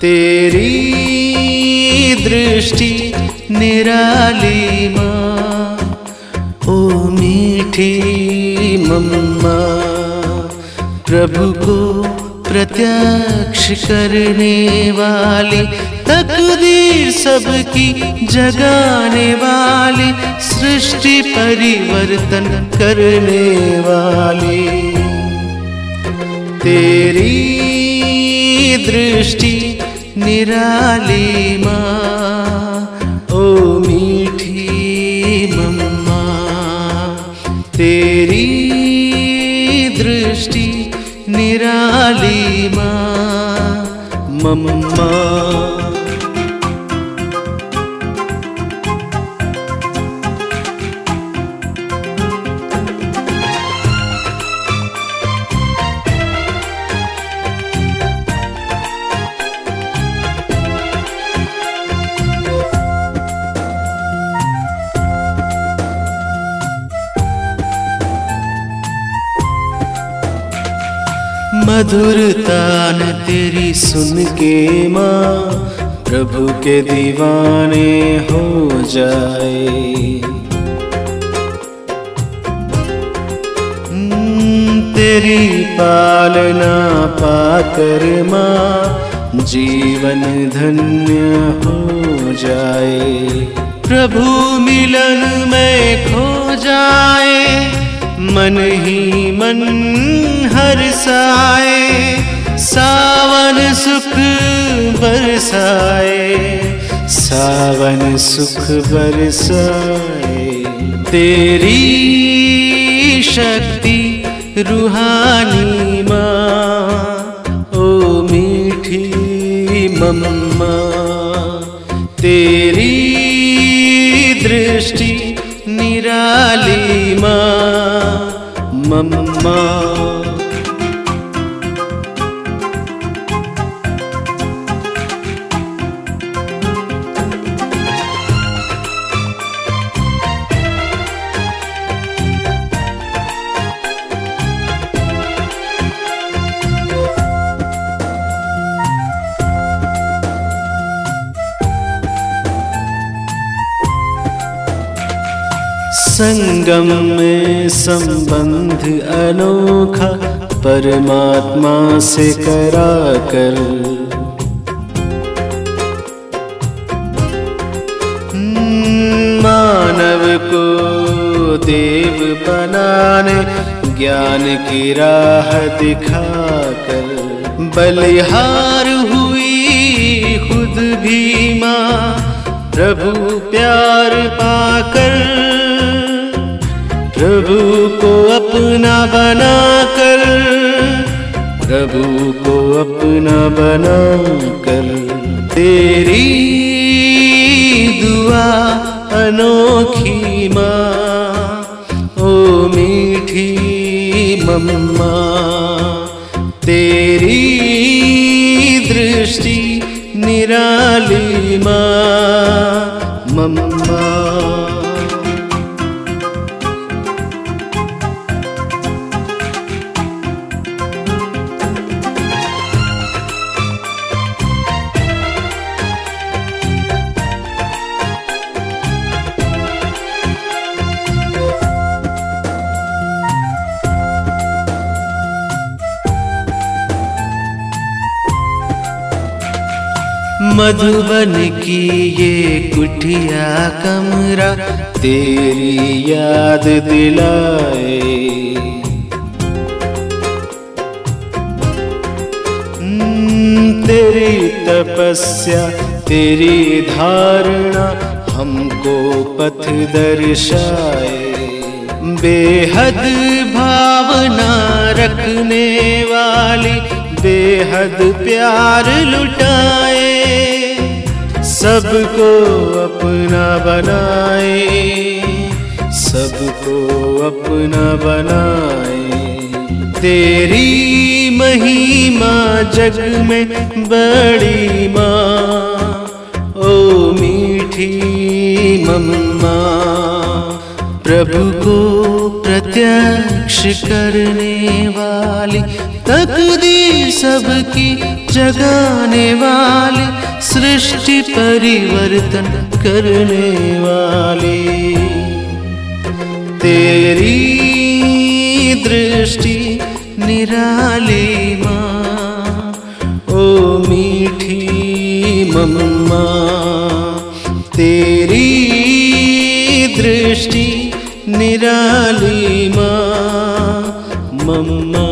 तेरी दृष्टि निराली माँ, ओ मीठी मम्मा, प्रभु को प्रत्यक्ष करने वाली, तकदीर सबकी जगाने वाली, सृष्टि परिवर्तन करने वाली। तेरी दृष्टि निराली माँ, ओ मीठी मम्मा, तेरी दृष्टि निराली माँ, मम्मा। मधुर तान तेरी सुन के माँ, प्रभु के दीवाने हो जाए। तेरी पालना पाकर माँ, जीवन धन्य हो जाए। प्रभु मिलन में खो जाए, मन ही मन हर्षाए, सावन सुख बरसाए, सावन सुख बरसाए। तेरी शक्ति रूहानी माँ, ओ मीठी मम्मा, तेरी दृष्टि निराली माँ, मम्मा। संगम में संबंध अनोखा, परमात्मा से करा कर, मानव को देव बनाने, ज्ञान की राह दिखाकर, बलिहार हुई खुद भी माँ, प्रभु प्यार पाकर, प्रभु को अपना बनाकर, प्रभु को अपना बनाकर। तेरी दुआ अनोखी माँ, ओ मीठी मम्मा, तेरी दृष्टि निराली माँ, मम्मा। मधुबन की ये कुटिया कमरा, तेरी याद दिलाए। तेरी तपस्या तेरी धारणा, हमको पथ दर्शाए। बेहद भावना रखने वाली, बेहद प्यार लुटाए, सबको अपना बनाए, सबको अपना बनाए। तेरी महिमा जग में बड़ी माँ, ओ मीठी मम्मा, प्रभु को प्रत्यक्ष करने वाली, तकदीर सबकी जगाने वाली, सृष्टि परिवर्तन करने वाली। तेरी दृष्टि निराली माँ, ओ मीठी मम्मा। तेरी दृष्टि निराली माँ, मम्मा।